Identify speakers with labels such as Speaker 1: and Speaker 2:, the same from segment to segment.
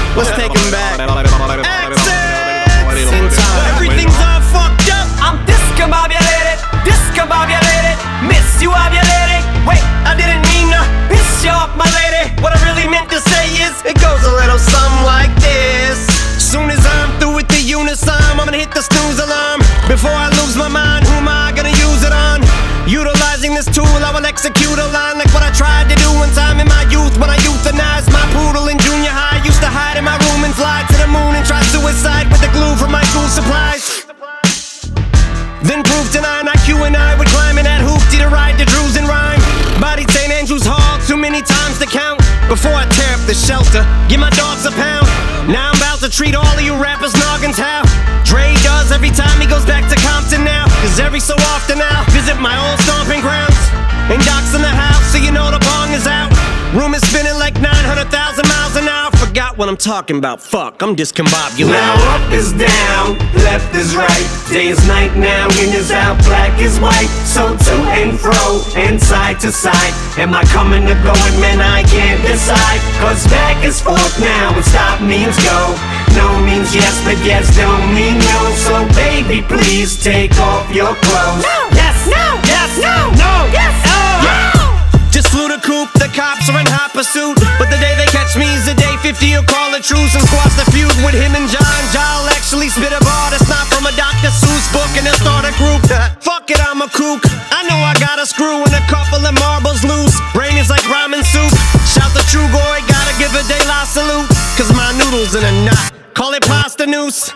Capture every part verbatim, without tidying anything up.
Speaker 1: Let's take him back. Exits in time. Everything's all fucked up.
Speaker 2: I'm discombobulated, discombobulated, miss you ovulating. Wait, I didn't mean to piss you off, my lady. What I really meant to say is,
Speaker 1: It goes a little something like this. Soon as I'm through with the unison, I'm gonna hit the snooze alarm. Before I lose my mind, who am I gonna use it on? Utilizing this tool, I will execute a line like what I tried to do one time in my youth. When I euthanized my poodle in junior high, used to hide in my room and fly to the moon and try suicide with the glue from my school supplies. Then proved to nine I Q and I would climb in that hoopty to ride the Drews and rhyme. Bodied Saint Andrew's Hall too many times to count. Before I tear up the shelter, give my dogs a pound. Now I'm about to treat all of you rappers noggins how Dre does every time he goes back to Compton now. Cause every so often I'll visit my old stomping grounds. And Doc's in the house, so you know the bong is out. Room is spinning like nine hundred thousand miles an hour. Forgot what I'm talking about, fuck, I'm discombobulated.
Speaker 2: now up is down, left is right, day is night now, in is out, black is white. So to and fro, and side to side, am I coming or going, man, I can't decide. Cause back is forth now, and stop means go. No means yes, but yes don't mean no. So baby, please take off your clothes. No, yes, no, yes, no, no, yes, oh, yeah.
Speaker 1: Just flew the coop, the cops are in hot pursuit. But the day they catch me is the day fifty will call a truce and squash the feud with him and John. Ja'll actually spit a bar that's not from a Doctor Seuss book and they'll start a group. Fuck it, I'm a kook. I know I got a screw and a couple of marbles loose. Brain is like ramen soup. Shout the true boy, gotta give a De La salute. Cause my noodles in a knot, call it pasta noose.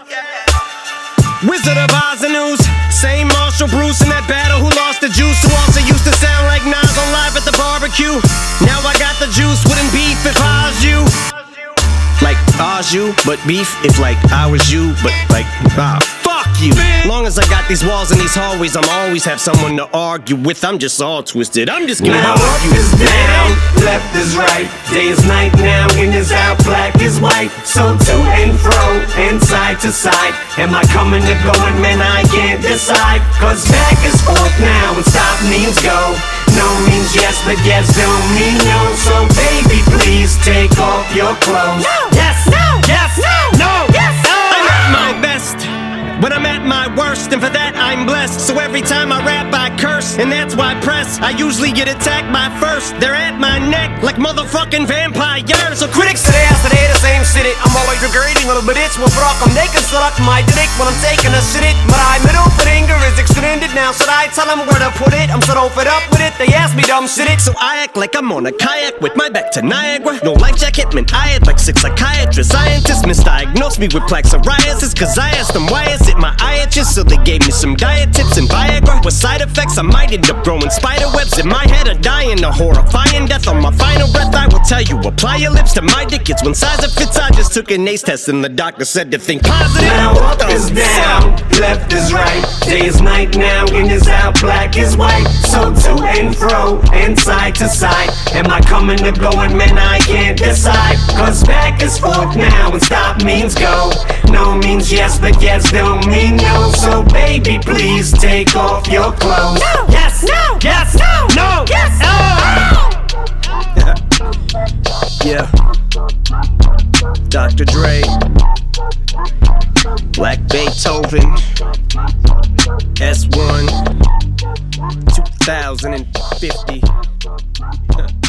Speaker 1: Wizard of Oz and news. Same Marshall Bruce in that battle who lost the juice, who also used to sound like Nas on Live at the Barbecue. Now I got the juice, wouldn't beef if I was you. Like I was you, but beef if like I was you, but like ah, fuck you. Long as I got these walls and these hallways, I'm always have someone to argue with. I'm just all twisted, I'm just gonna
Speaker 2: now up is down, left is right, day is night now, in is out, black is white. So to and fro, and side to side, am I coming or going, man, I can't decide. Cause back is forth now, and stop means go. No means yes, but yes don't mean no. So baby, please take off your clothes. No, yes, no, yes, no, no, yes, no.
Speaker 1: I'm at my best when I'm at my worst, and for that I'm blessed. So every time I rap I curse, and that's why press I usually get attacked by first. They're at my neck like motherfucking vampires. So critics
Speaker 2: Today I today the same shit it. I'm always regretting little bit it's what rock I'm naked so like my dick when I'm taking a shit it. But I middle finger is extended now. Should I tell them where to put it? I'm so fed up with it. They ask me dumb shit it.
Speaker 1: So I act like I'm on a kayak with my back to Niagara. No life jacket meant I had like six psychiatrists. Scientists misdiagnosed me with plaque psoriasis. Cause I asked them why is it my eye itches. So they gave me some diet tips and Viagra. With side effects I might end up growing spider webs in my head or dying a horrifying death. On my final breath I will tell you, apply your lips to my dick. It's one size that fits. I just took an ACE test and the doctor said to think positive.
Speaker 2: Now up is down, left is right, day is night now, in is out, black is white. So to and fro, and side to side, am I coming or going, man, I can't decide. Cause back is forth now, and stop means go. No means yes, but yes don't mean no. So baby, please take off your clothes. No, yes, no, yes, no, no, yes, oh.
Speaker 1: Yeah, Doctor Dre, Black Beethoven, S one, two thousand fifty.